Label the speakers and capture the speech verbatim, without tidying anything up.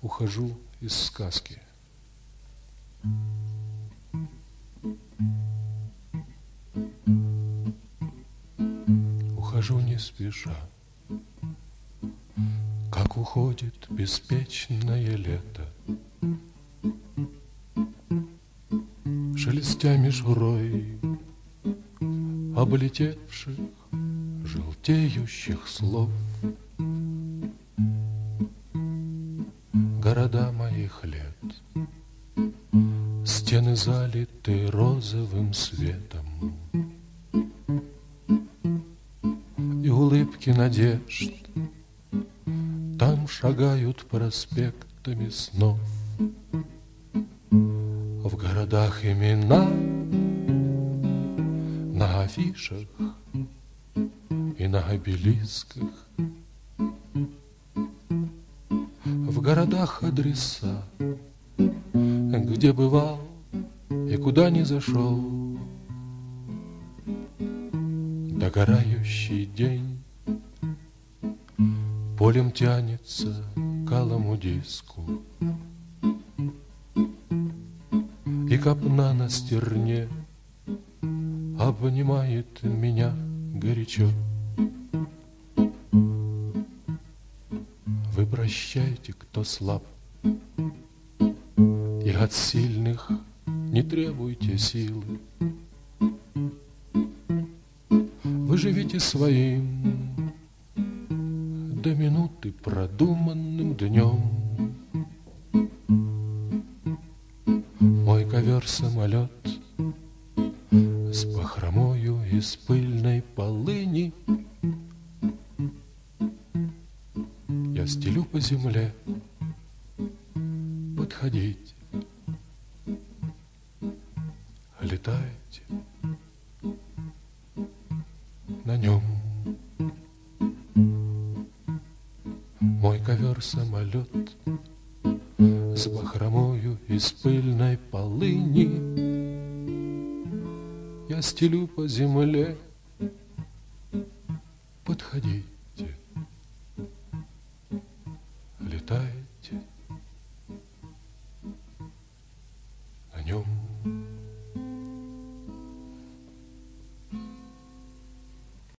Speaker 1: ухожу из сказки. Ухожу не спеша, как уходит беспечное лето, шелестя мишурой облетевших желтеющих слов. Города моих лет, стены залиты розовым светом, и улыбки надежд там шагают проспектами снов. В городах имена на афишах и на обелисках, в городах адреса, где бывал и куда не зашел. Догорающий день полем тянется к алому диску, и копна на стерне обнимает меня горячо. Вы прощайте, кто слаб, и от сильных не требуйте силы. Вы живите своим до минуты продуманным днем. Мой ковер-самолет с бахромою из пыльной полыни я стелю по земле. Подходите, летайте на нем. Мой ковер-самолет с бахромою из пыльной полыни я стелю по земле. Подходите, летайте